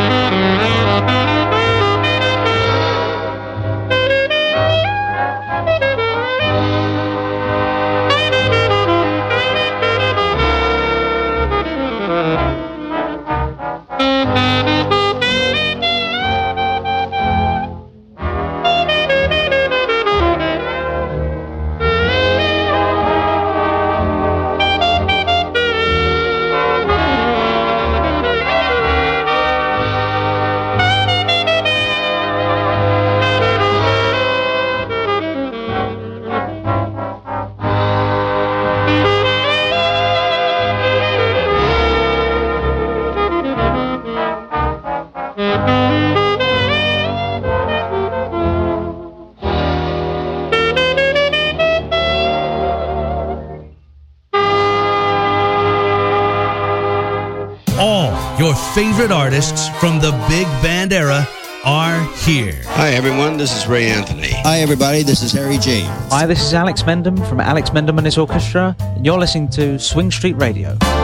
Your favorite artists from the big band era are here. Hi, everyone. This is Ray Anthony. Hi, everybody. This is Harry James. Hi, this is Alex Mendham from Alex Mendham and his orchestra, and you're listening to Swing Street Radio.